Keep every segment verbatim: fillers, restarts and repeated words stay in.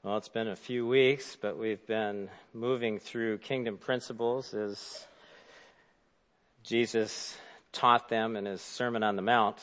Well, it's been a few weeks, but we've been moving through kingdom principles as Jesus taught them in his Sermon on the Mount.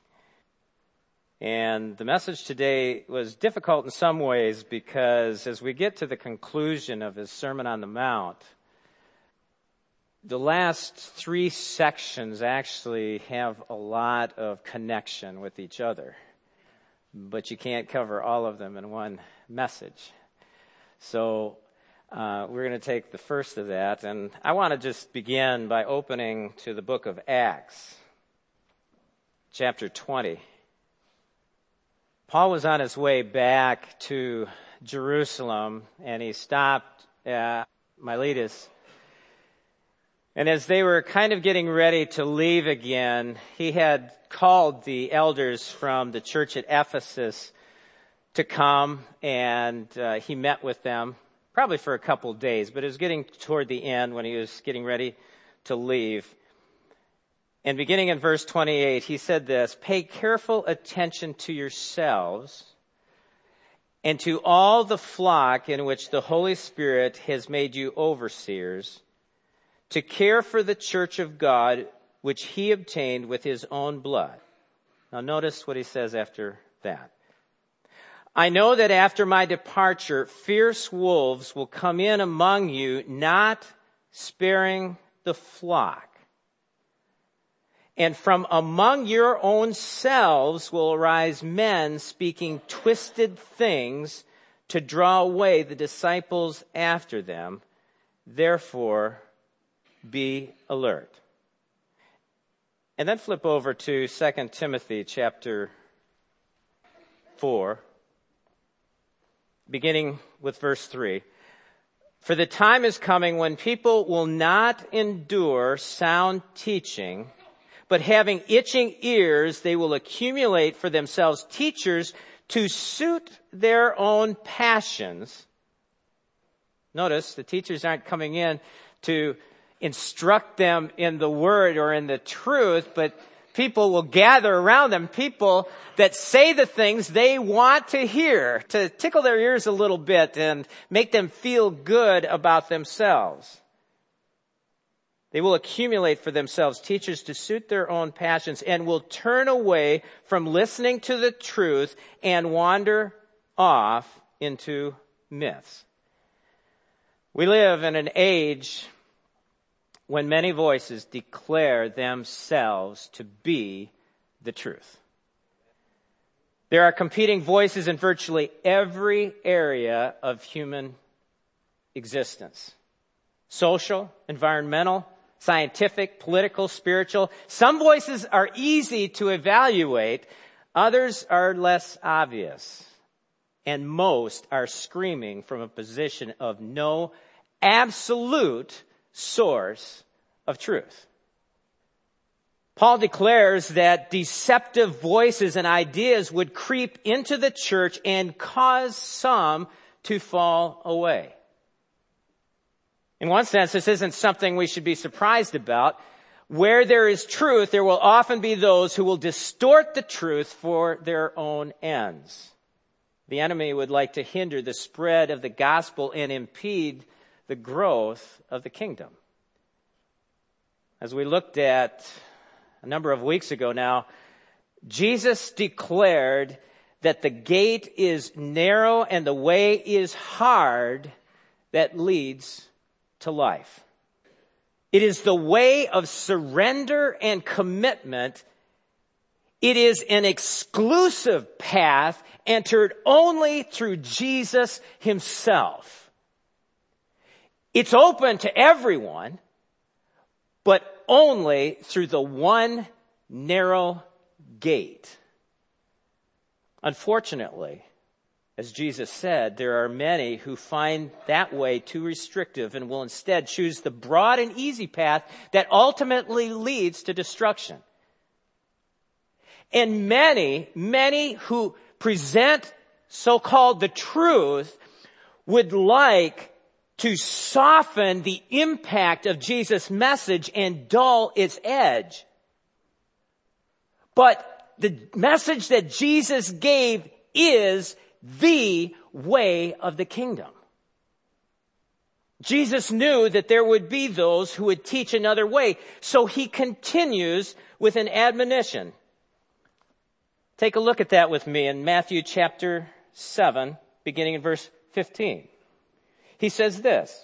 And the message today was difficult in some ways because as we get to the conclusion of his Sermon on the Mount, the last three sections actually have a lot of connection with each other. But you can't cover all of them in one message. So uh, we're going to take the first of that. And I want to just begin by opening to the book of Acts, chapter twenty. Paul was on his way back to Jerusalem, and he stopped at Miletus. And as they were kind of getting ready to leave again, he had called the elders from the church at Ephesus to come, and uh, he met with them, probably for a couple days, but it was getting toward the end when he was getting ready to leave. And beginning in verse twenty-eight, he said this, "Pay careful attention to yourselves and to all the flock in which the Holy Spirit has made you overseers, to care for the church of God, which he obtained with his own blood." Now notice what he says after that. "I know that after my departure, fierce wolves will come in among you, not sparing the flock. And from among your own selves will arise men speaking twisted things to draw away the disciples after them. Therefore, be alert." And then flip over to Second Timothy chapter four, beginning with verse three. "For the time is coming when people will not endure sound teaching, but having itching ears, they will accumulate for themselves teachers to suit their own passions." Notice the teachers aren't coming in to instruct them in the word or in the truth, but people will gather around them, people that say the things they want to hear, to tickle their ears a little bit and make them feel good about themselves. They will accumulate for themselves teachers to suit their own passions and will turn away from listening to the truth and wander off into myths. We live in an age when many voices declare themselves to be the truth. There are competing voices in virtually every area of human existence. Social, environmental, scientific, political, spiritual. Some voices are easy to evaluate. Others are less obvious. And most are screaming from a position of no absolute source of truth. Paul declares that deceptive voices and ideas would creep into the church and cause some to fall away. In one sense, this isn't something we should be surprised about. Where there is truth, there will often be those who will distort the truth for their own ends. The enemy would like to hinder the spread of the gospel and impede the growth of the kingdom. As we looked at a number of weeks ago now, Jesus declared that the gate is narrow and the way is hard that leads to life. It is the way of surrender and commitment. It is an exclusive path entered only through Jesus himself. It's open to everyone, but only through the one narrow gate. Unfortunately, as Jesus said, there are many who find that way too restrictive and will instead choose the broad and easy path that ultimately leads to destruction. And many, many who present so-called the truth would like to soften the impact of Jesus' message and dull its edge. But the message that Jesus gave is the way of the kingdom. Jesus knew that there would be those who would teach another way, so he continues with an admonition. Take a look at that with me in Matthew chapter seven, beginning in verse fifteen. He says this,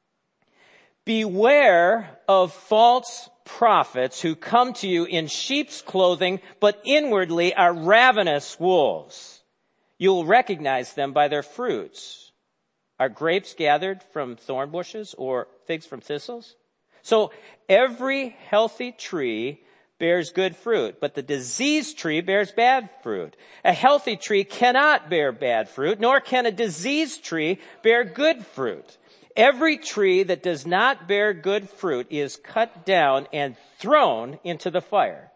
"Beware of false prophets who come to you in sheep's clothing, but inwardly are ravenous wolves. You will recognize them by their fruits. Are grapes gathered from thorn bushes or figs from thistles? So every healthy tree bears good fruit, but the diseased tree bears bad fruit. A healthy tree cannot bear bad fruit, nor can a diseased tree bear good fruit. Every tree that does not bear good fruit is cut down and thrown into the fire.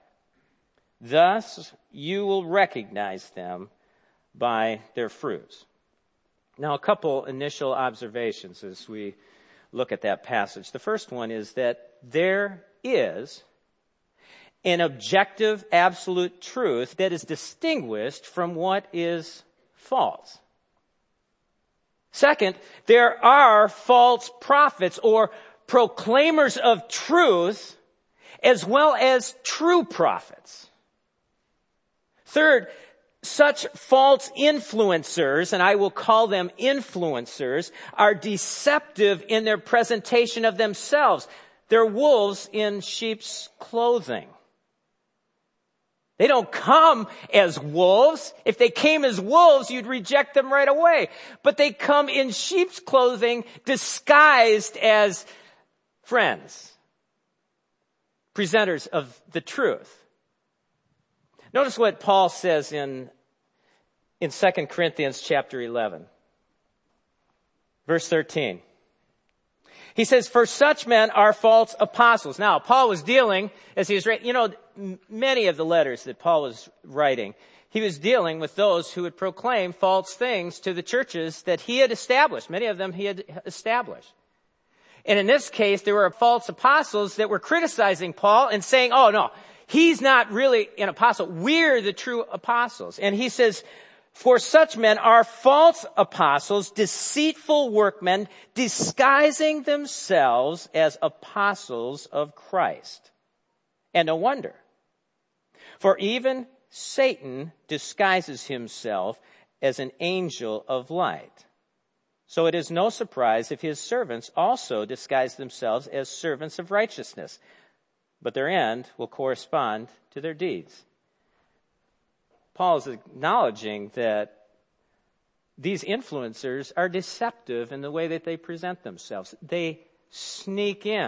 Thus you will recognize them by their fruits." Now, a couple initial observations as we look at that passage. The first one is that there is an objective, absolute truth that is distinguished from what is false. Second, there are false prophets or proclaimers of truth as well as true prophets. Third, such false influencers, and I will call them influencers, are deceptive in their presentation of themselves. They're wolves in sheep's clothing. They don't come as wolves. If they came as wolves, you'd reject them right away. But they come in sheep's clothing, disguised as friends, presenters of the truth. Notice what Paul says in, in Second Corinthians chapter eleven, verse thirteen. He says, "For such men are false apostles." Now, Paul was dealing, as he was writing, you know, many of the letters that Paul was writing, he was dealing with those who would proclaim false things to the churches that he had established. Many of them he had established. And in this case, there were false apostles that were criticizing Paul and saying, "Oh, no, he's not really an apostle. We're the true apostles." And he says, "For such men are false apostles, deceitful workmen, disguising themselves as apostles of Christ." And no wonder. For even Satan disguises himself as an angel of light. So it is no surprise if his servants also disguise themselves as servants of righteousness, but their end will correspond to their deeds. Paul is acknowledging that these influencers are deceptive in the way that they present themselves. They sneak in,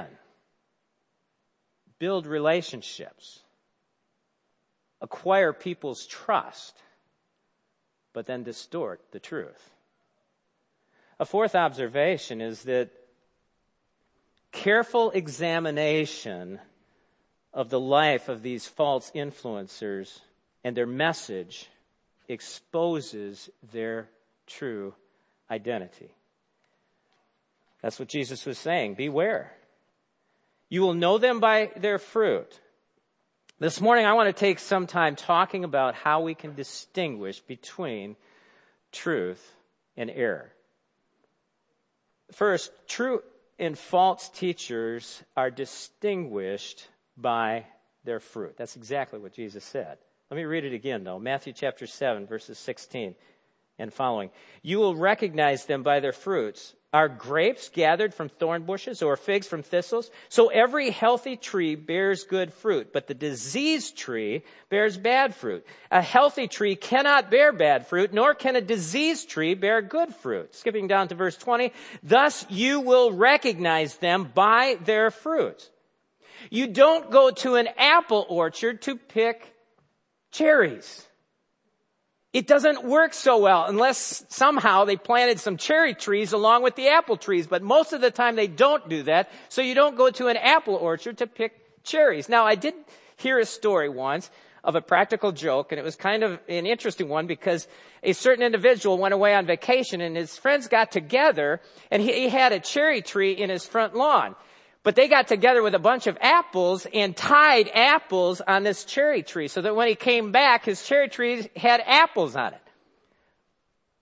build relationships, acquire people's trust, but then distort the truth. A fourth observation is that careful examination of the life of these false influencers and their message exposes their true identity. That's what Jesus was saying. Beware. You will know them by their fruit. This morning I want to take some time talking about how we can distinguish between truth and error. First, true and false teachers are distinguished by their fruit. That's exactly what Jesus said. Let me read it again, though. Matthew chapter seven, verses sixteen and following. You will recognize them by their fruits. Are grapes gathered from thorn bushes or figs from thistles? So every healthy tree bears good fruit, but the diseased tree bears bad fruit. A healthy tree cannot bear bad fruit, nor can a diseased tree bear good fruit. Skipping down to verse twenty. Thus you will recognize them by their fruit. You don't go to an apple orchard to pick cherries. It doesn't work so well unless somehow they planted some cherry trees along with the apple trees. But most of the time they don't do that. So you don't go to an apple orchard to pick cherries. Now, I did hear a story once of a practical joke, and it was kind of an interesting one because a certain individual went away on vacation and his friends got together and he, he had a cherry tree in his front lawn. But they got together with a bunch of apples and tied apples on this cherry tree so that when he came back, his cherry tree had apples on it.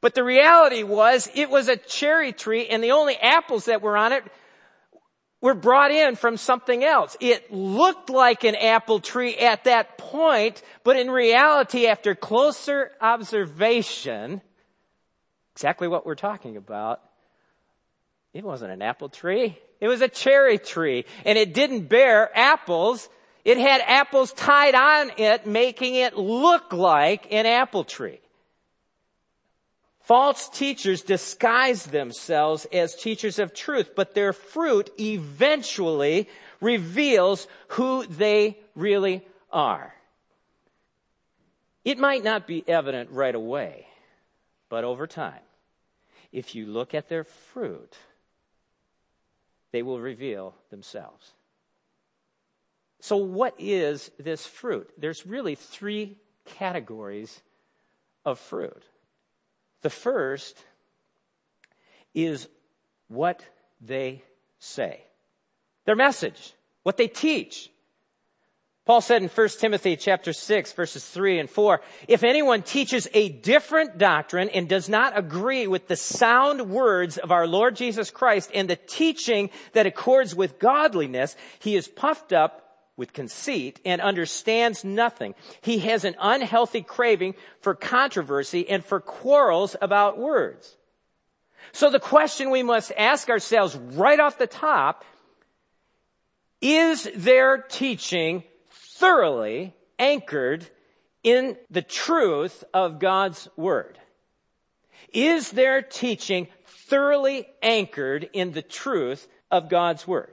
But the reality was it was a cherry tree, and the only apples that were on it were brought in from something else. It looked like an apple tree at that point, but in reality, after closer observation, exactly what we're talking about, it wasn't an apple tree. It was a cherry tree, and it didn't bear apples. It had apples tied on it, making it look like an apple tree. False teachers disguise themselves as teachers of truth, but their fruit eventually reveals who they really are. It might not be evident right away, but over time, if you look at their fruit, they will reveal themselves. So what is this fruit? There's really three categories of fruit. The first is what they say. Their message, what they teach. Paul said in First Timothy chapter six, verses three and four, if anyone teaches a different doctrine and does not agree with the sound words of our Lord Jesus Christ and the teaching that accords with godliness, he is puffed up with conceit and understands nothing. He has an unhealthy craving for controversy and for quarrels about words. So the question we must ask ourselves right off the top, is their teaching thoroughly anchored in the truth of God's Word? Is their teaching thoroughly anchored in the truth of God's Word?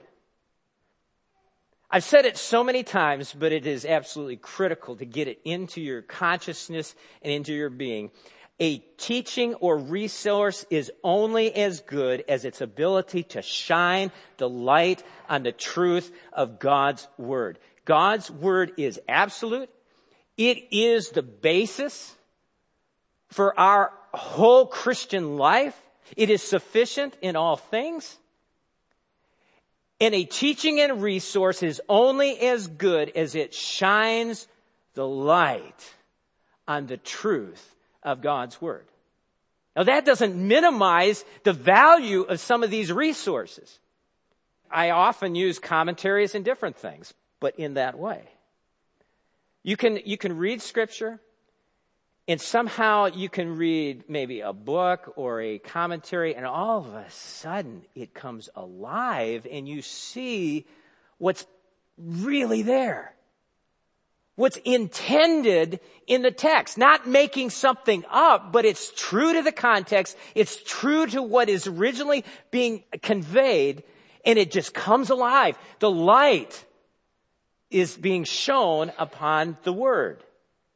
I've said it so many times, but it is absolutely critical to get it into your consciousness and into your being. A teaching or resource is only as good as its ability to shine the light on the truth of God's Word. God's Word is absolute. It is the basis for our whole Christian life. It is sufficient in all things. And a teaching and resource is only as good as it shines the light on the truth of God's Word. Now that doesn't minimize the value of some of these resources. I often use commentaries and different things, but in that way. You can, you can read Scripture, and somehow you can read maybe a book or a commentary, and all of a sudden it comes alive and you see what's really there. What's intended in the text. Not making something up, but it's true to the context. It's true to what is originally being conveyed, and it just comes alive. The light is being shown upon the Word.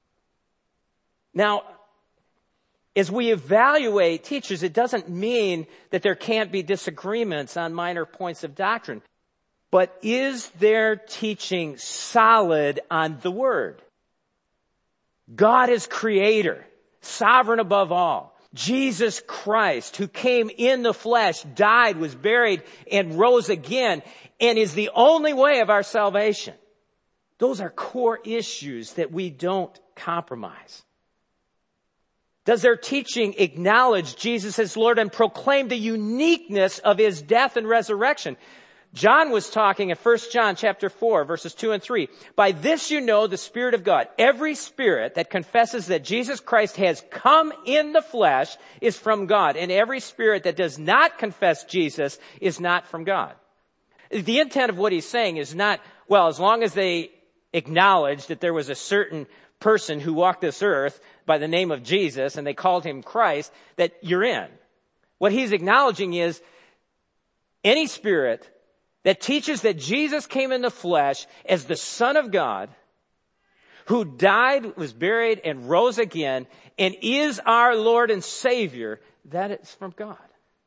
Now, as we evaluate teachers, it doesn't mean that there can't be disagreements on minor points of doctrine. But is their teaching solid on the Word? God is creator, sovereign above all. Jesus Christ, who came in the flesh, died, was buried, and rose again, and is the only way of our salvation. Those are core issues that we don't compromise. Does their teaching acknowledge Jesus as Lord and proclaim the uniqueness of His death and resurrection? John was talking in First John chapter four, verses two and three. By this you know the Spirit of God. Every spirit that confesses that Jesus Christ has come in the flesh is from God. And every spirit that does not confess Jesus is not from God. The intent of what he's saying is not, well, as long as they acknowledge that there was a certain person who walked this earth by the name of Jesus and they called him Christ, that you're in. What he's acknowledging is any spirit that teaches that Jesus came in the flesh as the Son of God, who died, was buried, and rose again, and is our Lord and Savior, that is from God.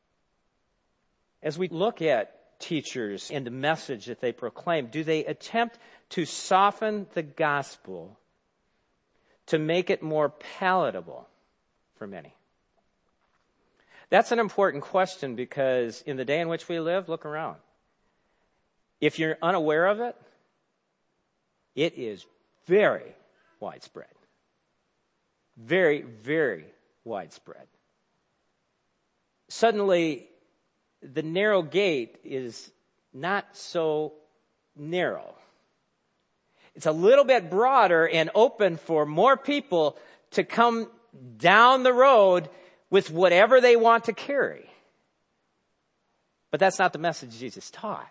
As we look at teachers and the message that they proclaim, do they attempt to soften the gospel to make it more palatable for many? That's an important question, because in the day in which we live, look around. If you're unaware of it, it is very widespread. Very, very widespread. suddenly the narrow gate is not so narrow. It's a little bit broader and open for more people to come down the road with whatever they want to carry. But that's not the message Jesus taught.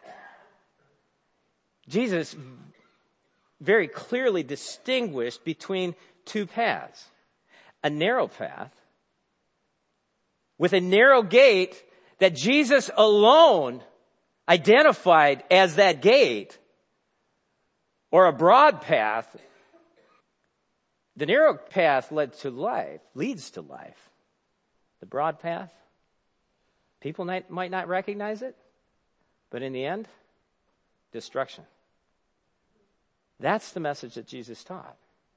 Jesus very clearly distinguished between two paths. A narrow path with a narrow gate that Jesus alone identified as that gate, or a broad path. The narrow path led to life, leads to life. The broad path, people might, might not recognize it, but in the end, destruction. That's the message that Jesus taught.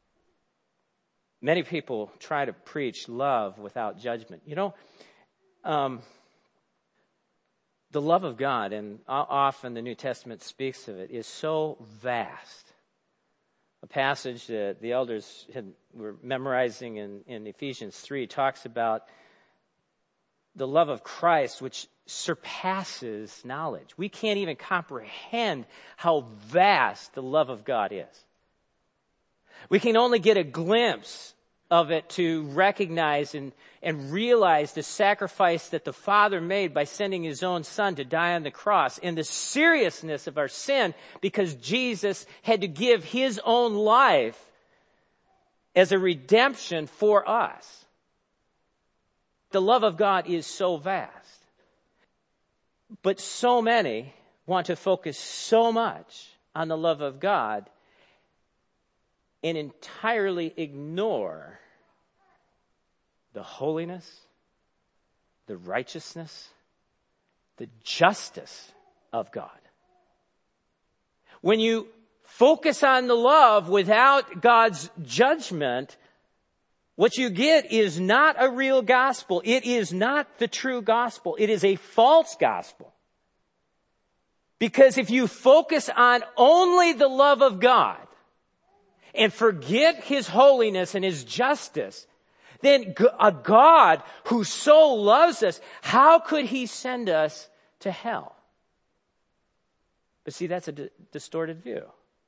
Many people try to preach love without judgment. You know, um, the love of God, and often the New Testament speaks of it, is so vast. A passage that the elders had, were memorizing in, in Ephesians three talks about the love of Christ, which surpasses knowledge. We can't even comprehend how vast the love of God is. We can only get a glimpse of it to recognize and, and realize the sacrifice that the Father made by sending His own Son to die on the cross, and the seriousness of our sin, because Jesus had to give His own life as a redemption for us. The love of God is so vast. But so many want to focus so much on the love of God and entirely ignore the holiness, the righteousness, the justice of God. When you focus on the love without God's judgment, what you get is not a real gospel. It is not the true gospel. It is a false gospel. Because if you focus on only the love of God and forget His holiness and His justice, then a God who so loves us, how could He send us to hell? But see, that's a d- distorted view.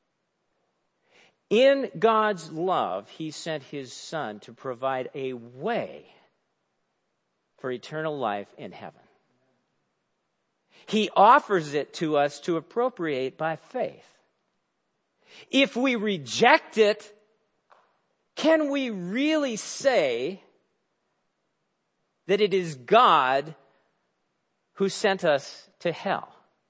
In God's love, He sent His Son to provide a way for eternal life in heaven. He offers it to us to appropriate by faith. If we reject it, can we really say that it is God who sent us to hell?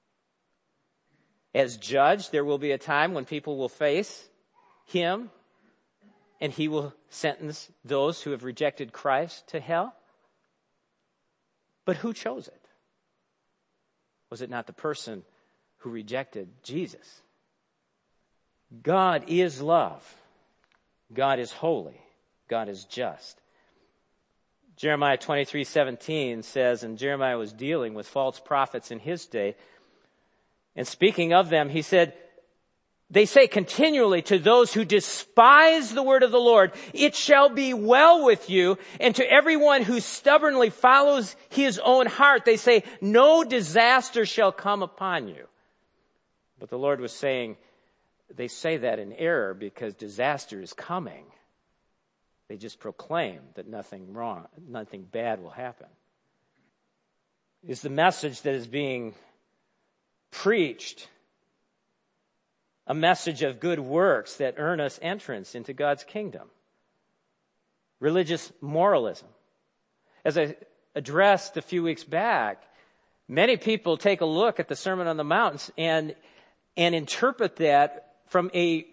As judge, there will be a time when people will face Him, and He will sentence those who have rejected Christ to hell. But who chose it? Was it not the person who rejected Jesus? God is love. God is holy. God is just. Jeremiah twenty-three seventeen says, and Jeremiah was dealing with false prophets in his day, and speaking of them, he said, they say continually to those who despise the word of the Lord, it shall be well with you. And to everyone who stubbornly follows his own heart, they say, no disaster shall come upon you. But the Lord was saying, they say that in error because disaster is coming. They just proclaim that nothing wrong, nothing bad will happen. It's the message that is being preached, a message of good works that earn us entrance into God's kingdom. Religious moralism. As I addressed a few weeks back, many people take a look at the Sermon on the Mount and, and interpret that from a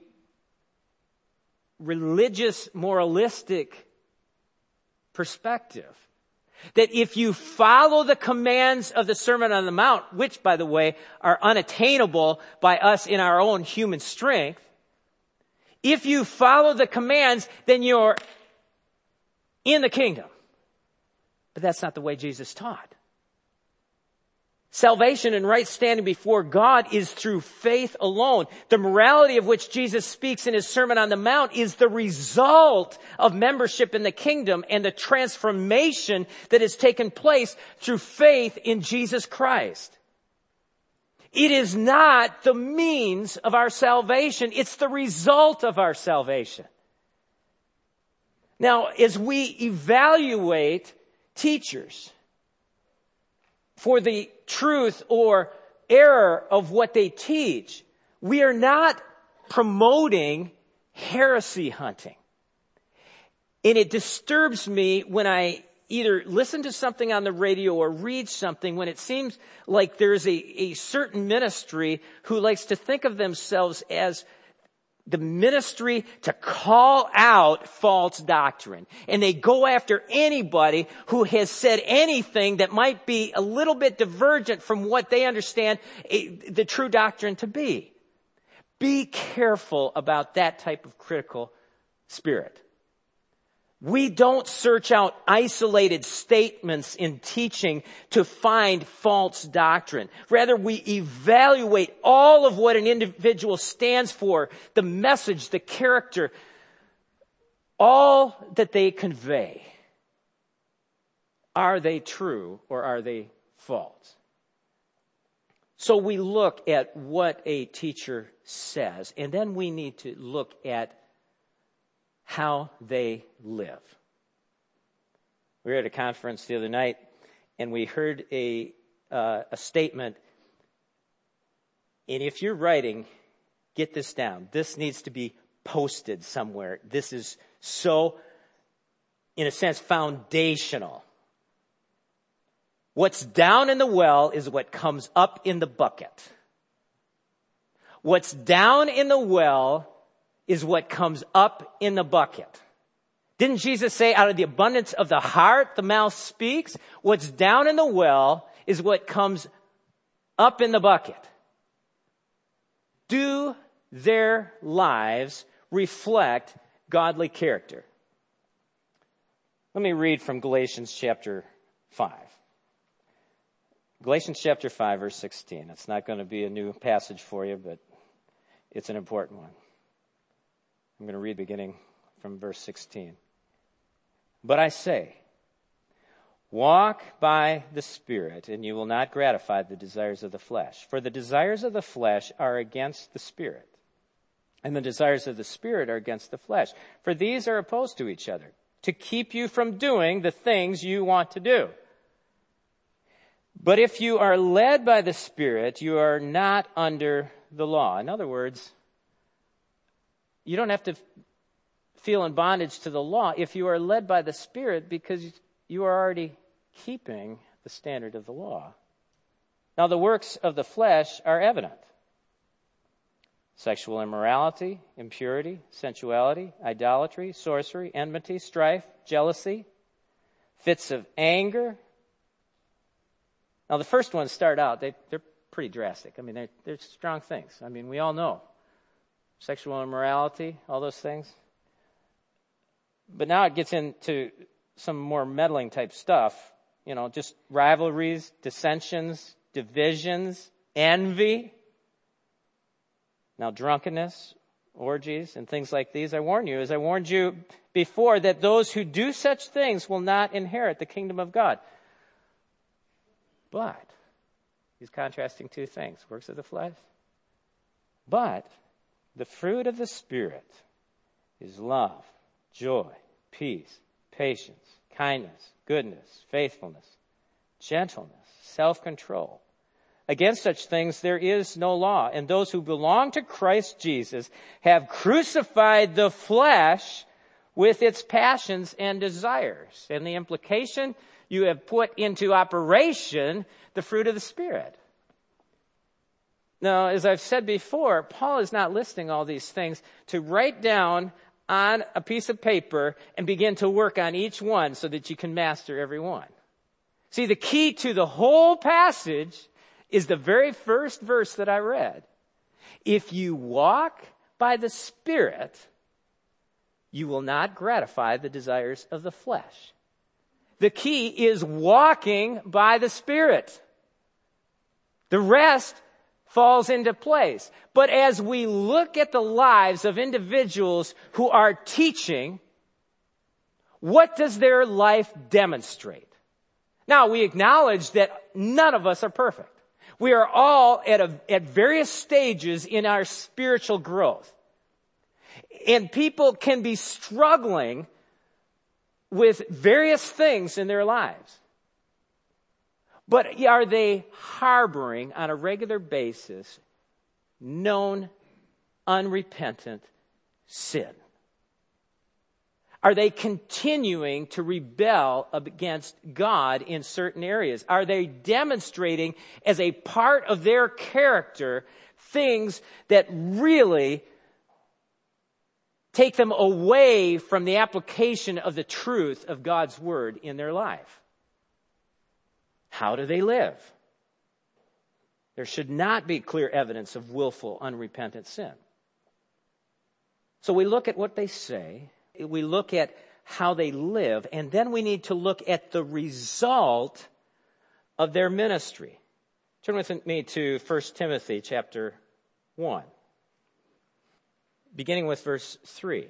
religious, moralistic perspective. That if you follow the commands of the Sermon on the Mount, which, by the way, are unattainable by us in our own human strength, if you follow the commands, then you're in the kingdom. But that's not the way Jesus taught. Salvation and right standing before God is through faith alone. The morality of which Jesus speaks in his Sermon on the Mount is the result of membership in the kingdom and the transformation that has taken place through faith in Jesus Christ. It is not the means of our salvation. It's the result of our salvation. Now, as we evaluate teachers for the truth or error of what they teach, we are not promoting heresy hunting. And it disturbs me when I either listen to something on the radio or read something when it seems like there's a, a certain ministry who likes to think of themselves as the ministry to call out false doctrine. And they go after anybody who has said anything that might be a little bit divergent from what they understand a, the true doctrine to be. Be careful about that type of critical spirit. We don't search out isolated statements in teaching to find false doctrine. Rather, we evaluate all of what an individual stands for, the message, the character, all that they convey. Are they true or are they false? So we look at what a teacher says, and then we need to look at how they live. We were at a conference the other night, and we heard a uh, a statement. And if you're writing, get this down. This needs to be posted somewhere. This is so, in a sense, foundational. What's down in the well is what comes up in the bucket. What's down in the well is what comes up in the bucket. Didn't Jesus say, out of the abundance of the heart, the mouth speaks? What's down in the well is what comes up in the bucket. Do their lives reflect godly character? Let me read from Galatians chapter five. Galatians chapter five, verse sixteen. It's not going to be a new passage for you, but it's an important one. I'm going to read beginning from verse sixteen. But I say, walk by the Spirit, and you will not gratify the desires of the flesh. For the desires of the flesh are against the Spirit, and the desires of the Spirit are against the flesh. For these are opposed to each other, to keep you from doing the things you want to do. But if you are led by the Spirit, you are not under the law. In other words, you don't have to feel in bondage to the law if you are led by the Spirit, because you are already keeping the standard of the law. Now, the works of the flesh are evident: sexual immorality, impurity, sensuality, idolatry, sorcery, enmity, strife, jealousy, fits of anger. Now, the first ones start out, they, they're pretty drastic. I mean, they're, they're strong things. I mean, we all know. Sexual immorality, all those things. But now it gets into some more meddling type stuff. You know, just rivalries, dissensions, divisions, envy. Now drunkenness, orgies, and things like these. I warn you, as I warned you before, that those who do such things will not inherit the kingdom of God. But, he's contrasting two things, works of the flesh. But the fruit of the Spirit is love, joy, peace, patience, kindness, goodness, faithfulness, gentleness, self-control. Against such things there is no law. And those who belong to Christ Jesus have crucified the flesh with its passions and desires. And the implication, you have put into operation the fruit of the Spirit. Now, as I've said before, Paul is not listing all these things to write down on a piece of paper and begin to work on each one so that you can master every one. See, the key to the whole passage is the very first verse that I read. If you walk by the Spirit, you will not gratify the desires of the flesh. The key is walking by the Spirit. The rest falls into place. But as we look at the lives of individuals who are teaching, what does their life demonstrate? Now, we acknowledge that none of us are perfect. We are all at, a, at various stages in our spiritual growth. And people can be struggling with various things in their lives. But are they harboring on a regular basis known, unrepentant sin? Are they continuing to rebel against God in certain areas? Are they demonstrating as a part of their character things that really take them away from the application of the truth of God's word in their life? How do they live? There should not be clear evidence of willful, unrepentant sin. So we look at what they say, we look at how they live, and then we need to look at the result of their ministry. Turn with me to First Timothy chapter one, beginning with verse three.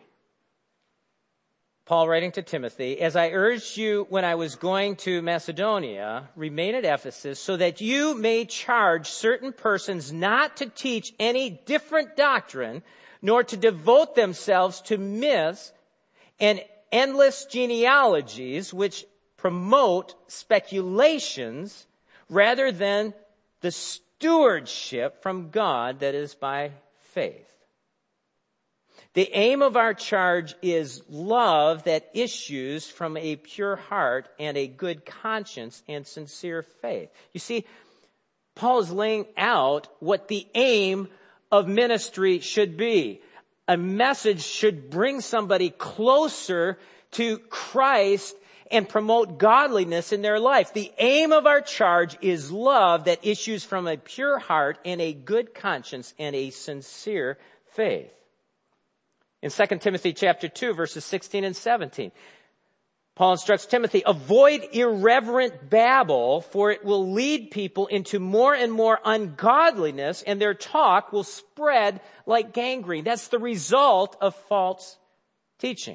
Paul writing to Timothy, "As I urged you when I was going to Macedonia, remain at Ephesus so that you may charge certain persons not to teach any different doctrine, nor to devote themselves to myths and endless genealogies which promote speculations rather than the stewardship from God that is by faith. The aim of our charge is love that issues from a pure heart and a good conscience and sincere faith." You see, Paul is laying out what the aim of ministry should be. A message should bring somebody closer to Christ and promote godliness in their life. The aim of our charge is love that issues from a pure heart and a good conscience and a sincere faith. In Second Timothy chapter two, verses sixteen and seventeen, Paul instructs Timothy, "Avoid irreverent babble, for it will lead people into more and more ungodliness, and their talk will spread like gangrene." That's the result of false teaching.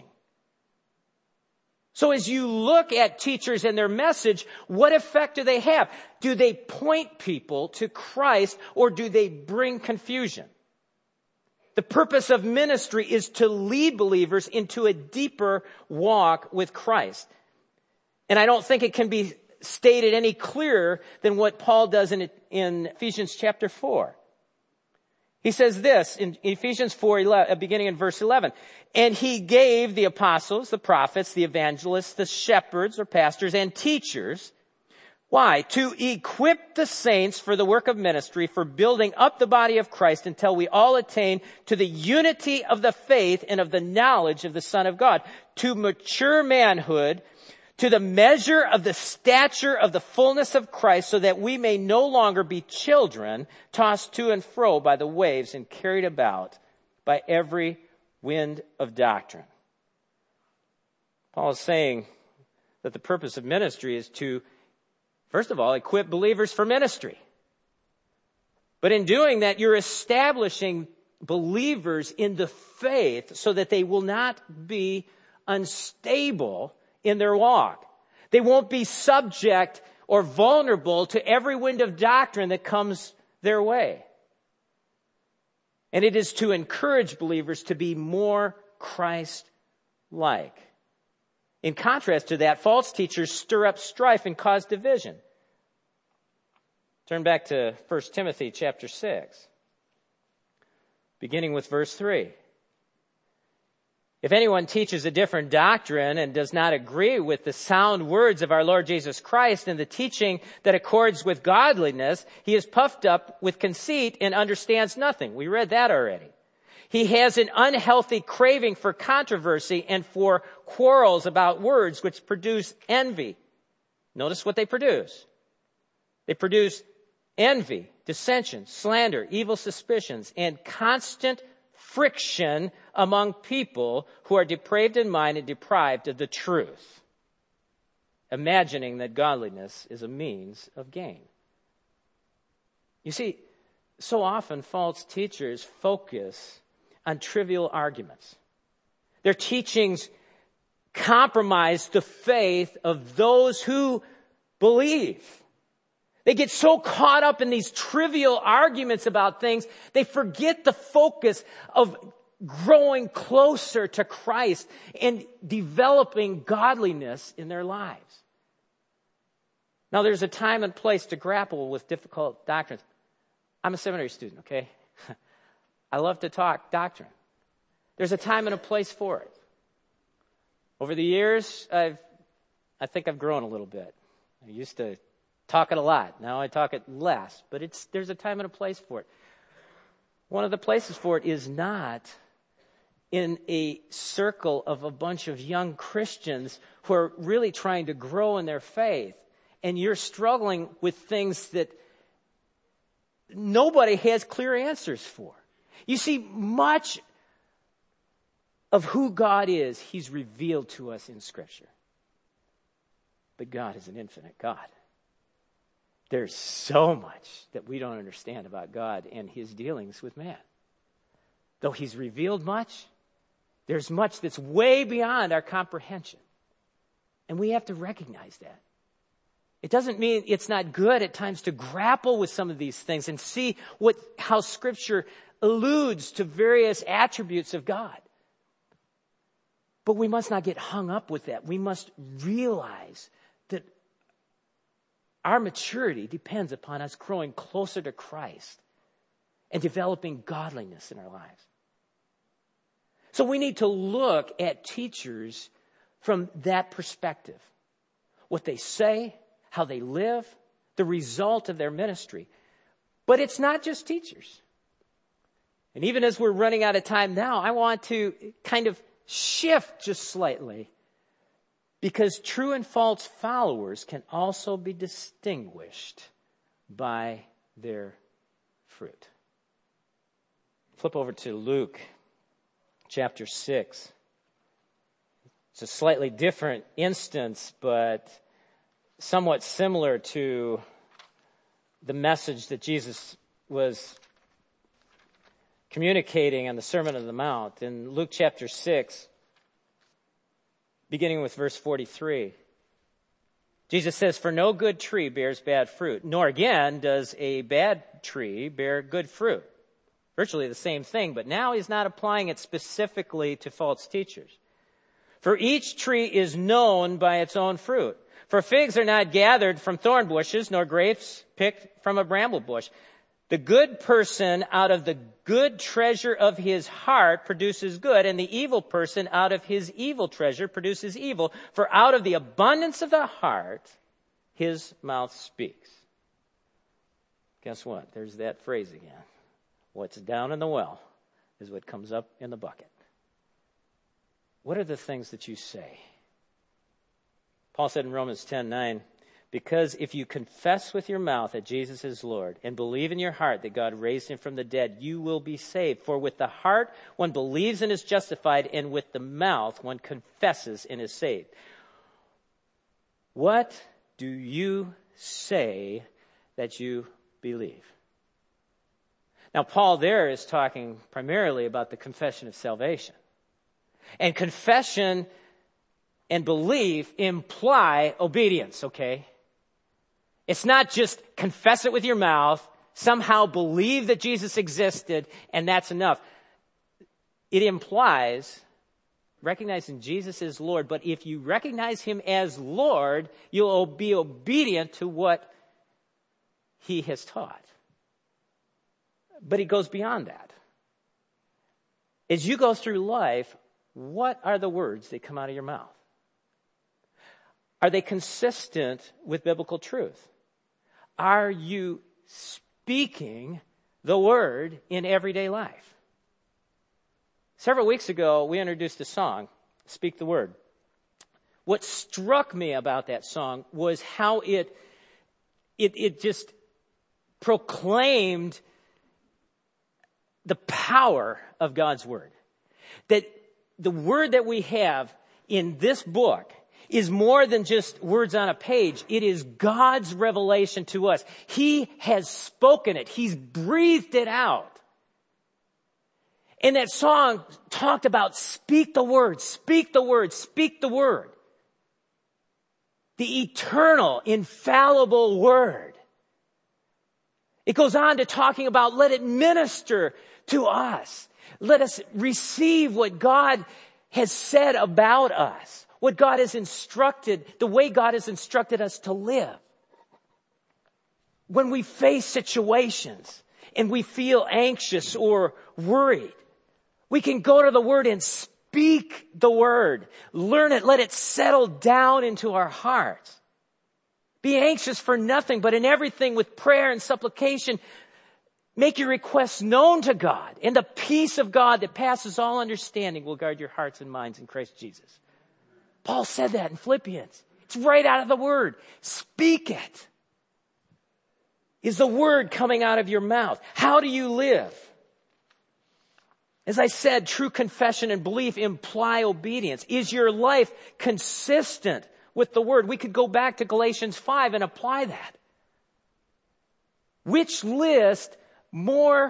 So as you look at teachers and their message, what effect do they have? Do they point people to Christ, or do they bring confusion? The purpose of ministry is to lead believers into a deeper walk with Christ. And I don't think it can be stated any clearer than what Paul does in, in Ephesians chapter four. He says this in Ephesians four, beginning in verse eleven. "And he gave the apostles, the prophets, the evangelists, the shepherds or pastors and teachers." Why? "To equip the saints for the work of ministry, for building up the body of Christ until we all attain to the unity of the faith and of the knowledge of the Son of God, to mature manhood, to the measure of the stature of the fullness of Christ, so that we may no longer be children, tossed to and fro by the waves and carried about by every wind of doctrine." Paul is saying that the purpose of ministry is to, first of all, equip believers for ministry. But in doing that, you're establishing believers in the faith so that they will not be unstable in their walk. They won't be subject or vulnerable to every wind of doctrine that comes their way. And it is to encourage believers to be more Christ-like. In contrast to that, false teachers stir up strife and cause division. Turn back to First Timothy chapter six, beginning with verse three. "If anyone teaches a different doctrine and does not agree with the sound words of our Lord Jesus Christ and the teaching that accords with godliness, he is puffed up with conceit and understands nothing." We read that already. "He has an unhealthy craving for controversy and for quarrels about words which produce envy." Notice what they produce. They produce envy, dissension, slander, evil suspicions, and constant friction among people who are depraved in mind and deprived of the truth, imagining that godliness is a means of gain. You see, so often false teachers focus on trivial arguments. Their teachings compromise the faith of those who believe. They get so caught up in these trivial arguments about things, they forget the focus of growing closer to Christ and developing godliness in their lives. Now, there's a time and place to grapple with difficult doctrines. I'm a seminary student, okay? I love to talk doctrine. There's a time and a place for it. Over the years, I've, I think I've grown a little bit. I used to talk it a lot. Now I talk it less, but it's, there's a time and a place for it. One of the places for it is not in a circle of a bunch of young Christians who are really trying to grow in their faith, and you're struggling with things that nobody has clear answers for. You see, much of who God is, He's revealed to us in Scripture. But God is an infinite God. There's so much that we don't understand about God and His dealings with man. Though He's revealed much, there's much that's way beyond our comprehension. And we have to recognize that. It doesn't mean it's not good at times to grapple with some of these things and see what how Scripture alludes to various attributes of God. But we must not get hung up with that. We must realize that our maturity depends upon us growing closer to Christ and developing godliness in our lives. So we need to look at teachers from that perspective. What they say, how they live, the result of their ministry. But it's not just teachers. And even as we're running out of time now, I want to kind of shift just slightly, because true and false followers can also be distinguished by their fruit. Flip over to Luke chapter six. It's a slightly different instance, but somewhat similar to the message that Jesus was communicating on the Sermon on the Mount. In Luke chapter six, beginning with verse forty-three, Jesus says, "For no good tree bears bad fruit, nor again does a bad tree bear good fruit." Virtually the same thing, but now he's not applying it specifically to false teachers. "For each tree is known by its own fruit. For figs are not gathered from thorn bushes, nor grapes picked from a bramble bush. The good person out of the good treasure of his heart produces good, and the evil person out of his evil treasure produces evil. For out of the abundance of the heart, his mouth speaks." Guess what? There's that phrase again. What's down in the well is what comes up in the bucket. What are the things that you say? Paul said in Romans ten nine, "Because if you confess with your mouth that Jesus is Lord and believe in your heart that God raised him from the dead, you will be saved. For with the heart one believes and is justified, and with the mouth one confesses and is saved." What do you say that you believe? Now, Paul there is talking primarily about the confession of salvation. And confession and belief imply obedience, okay? It's not just confess it with your mouth, somehow believe that Jesus existed, and that's enough. It implies recognizing Jesus as Lord, but if you recognize him as Lord, you'll be obedient to what he has taught. But he goes beyond that. As you go through life, what are the words that come out of your mouth? Are they consistent with biblical truth? Are you speaking the word in everyday life? Several weeks ago, we introduced a song, Speak the Word. What struck me about that song was how it, it, it just proclaimed the power of God's word. That the word that we have in this book is more than just words on a page. It is God's revelation to us. He has spoken it. He's breathed it out. And that song talked about speak the word, speak the word, speak the word. The eternal, infallible word. It goes on to talking about let it minister to us. Let us receive what God has said about us, what God has instructed, the way God has instructed us to live. When we face situations and we feel anxious or worried, we can go to the Word and speak the Word. Learn it. Let it settle down into our hearts. Be anxious for nothing, but in everything with prayer and supplication, make your requests known to God. And the peace of God that passes all understanding will guard your hearts and minds in Christ Jesus. Paul said that in Philippians. It's right out of the Word. Speak it. Is the Word coming out of your mouth? How do you live? As I said, true confession and belief imply obedience. Is your life consistent with the Word? We could go back to Galatians five and apply that. Which list more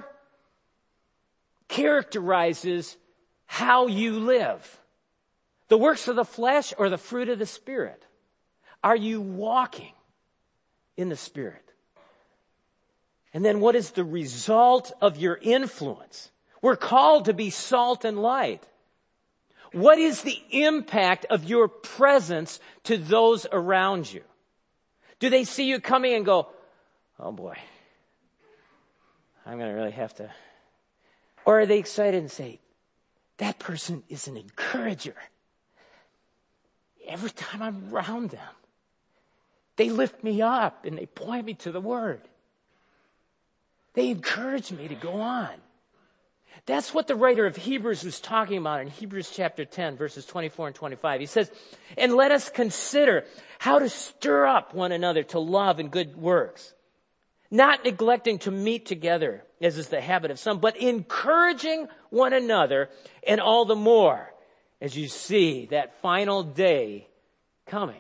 characterizes how you live? The works of the flesh or the fruit of the Spirit? Are you walking in the Spirit? And then what is the result of your influence? We're called to be salt and light. What is the impact of your presence to those around you? Do they see you coming and go, oh boy, I'm going to really have to. Or are they excited and say, that person is an encourager. Every time I'm around them, they lift me up and they point me to the Word. They encourage me to go on. That's what the writer of Hebrews was talking about in Hebrews chapter ten, verses twenty-four and twenty-five. He says, and let us consider how to stir up one another to love and good works, not neglecting to meet together, as is the habit of some, but encouraging one another, and all the more as you see that final day coming.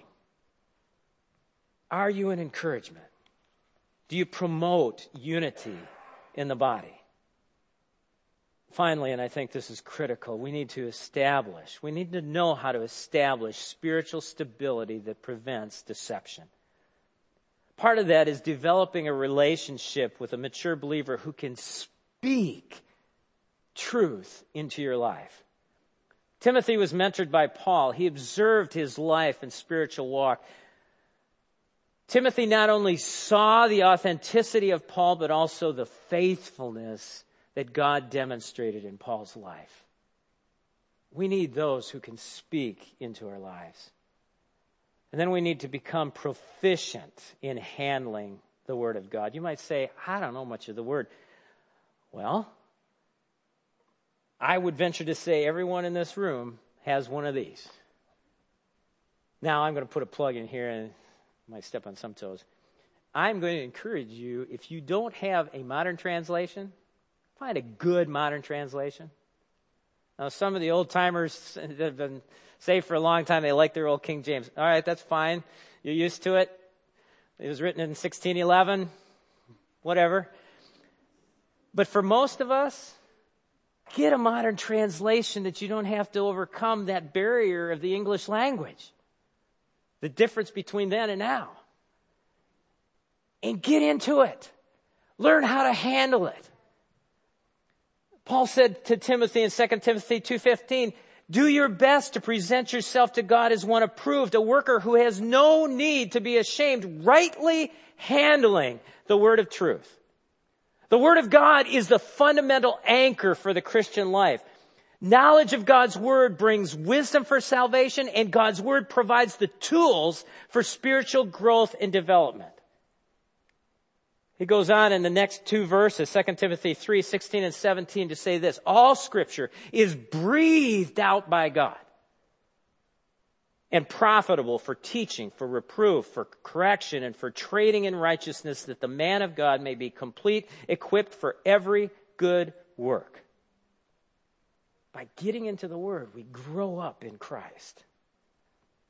Are you an encouragement? Do you promote unity in the body? Finally, and I think this is critical, we need to establish, we need to know how to establish spiritual stability that prevents deception. Part of that is developing a relationship with a mature believer who can speak truth into your life. Timothy was mentored by Paul. He observed his life and spiritual walk. Timothy not only saw the authenticity of Paul, but also the faithfulness that God demonstrated in Paul's life. We need those who can speak into our lives. And then we need to become proficient in handling the Word of God. You might say, I don't know much of the Word. Well, I would venture to say everyone in this room has one of these. Now I'm going to put a plug in here and I might step on some toes. I'm going to encourage you, if you don't have a modern translation, find a good modern translation. Now, some of the old-timers that have been saved for a long time, they like their old King James. All right, that's fine. You're used to it. It was written in sixteen eleven, whatever. But for most of us, get a modern translation that you don't have to overcome that barrier of the English language. The difference between then and now. And get into it. Learn how to handle it. Paul said to Timothy in Second Timothy two fifteen, do your best to present yourself to God as one approved, a worker who has no need to be ashamed, rightly handling the word of truth. The Word of God is the fundamental anchor for the Christian life. Knowledge of God's Word brings wisdom for salvation, and God's Word provides the tools for spiritual growth and development. He goes on in the next two verses, Second Timothy three sixteen and seventeen, to say this: all Scripture is breathed out by God and profitable for teaching, for reproof, for correction, and for training in righteousness, that the man of God may be complete, equipped for every good work. By getting into the Word, we grow up in Christ.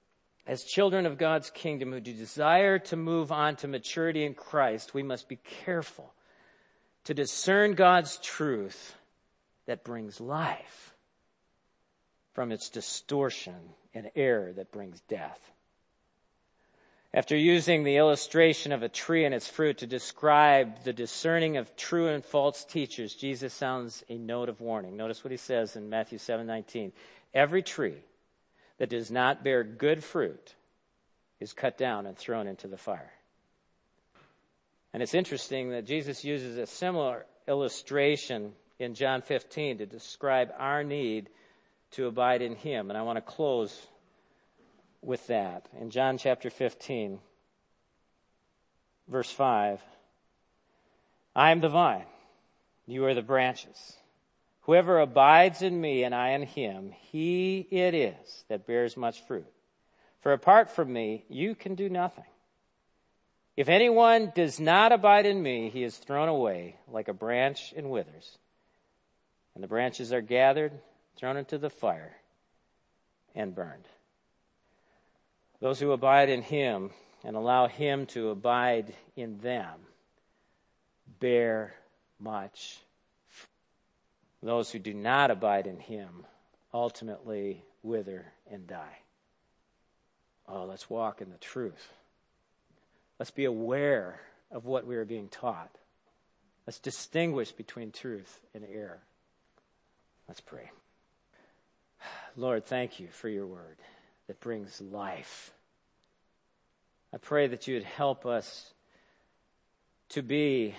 as children of God's kingdom who desire to move on to maturity in Christ, we must be careful to discern God's truth that brings life from its distortion and error that brings death. After using the illustration of a tree and its fruit to describe the discerning of true and false teachers, Jesus sounds a note of warning. Notice what he says in Matthew seven nineteen. Every tree that does not bear good fruit is cut down and thrown into the fire. And it's interesting that Jesus uses a similar illustration in John fifteen to describe our need to abide in him. And I want to close with that. In John chapter fifteen, verse five, I am the vine, you are the branches. Whoever abides in me and I in him, he it is that bears much fruit. For apart from me, you can do nothing. If anyone does not abide in me, he is thrown away like a branch and withers. And the branches are gathered, thrown into the fire, and burned. Those who abide in him and allow him to abide in them bear much fruit. Those who do not abide in him ultimately wither and die. Oh, let's walk in the truth. Let's be aware of what we are being taught. Let's distinguish between truth and error. Let's pray. Lord, thank you for your word that brings life. I pray that you would help us to be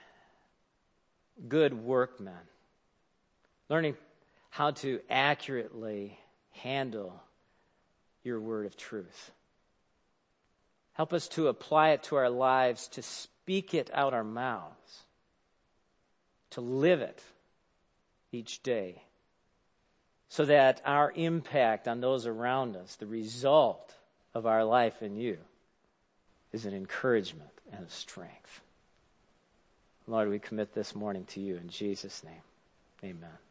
good workmen, learning how to accurately handle your word of truth. Help us to apply it to our lives, to speak it out our mouths, to live it each day, so that our impact on those around us, the result of our life in you, is an encouragement and a strength. Lord, we commit this morning to you in Jesus' name. Amen.